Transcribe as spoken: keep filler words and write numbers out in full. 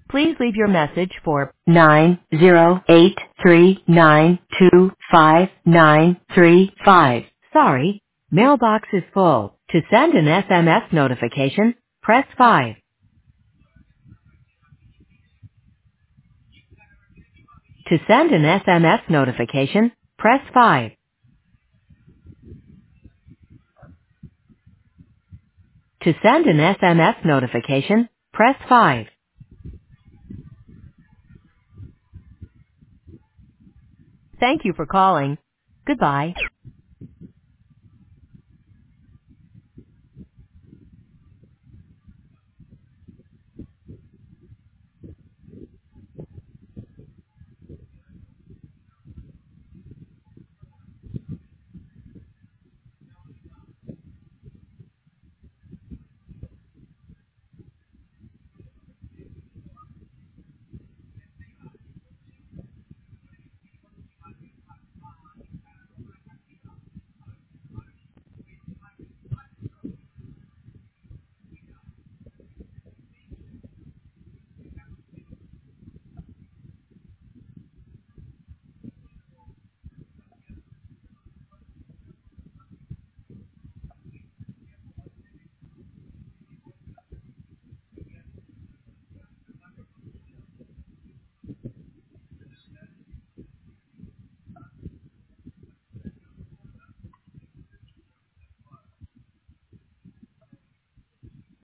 Please leave your message for nine zero eight three nine two five nine three five. Sorry, mailbox is full. To send an S M S notification, press five. To send an S M S notification, press five. To send an S M S notification, press five. Thank you for calling. Goodbye.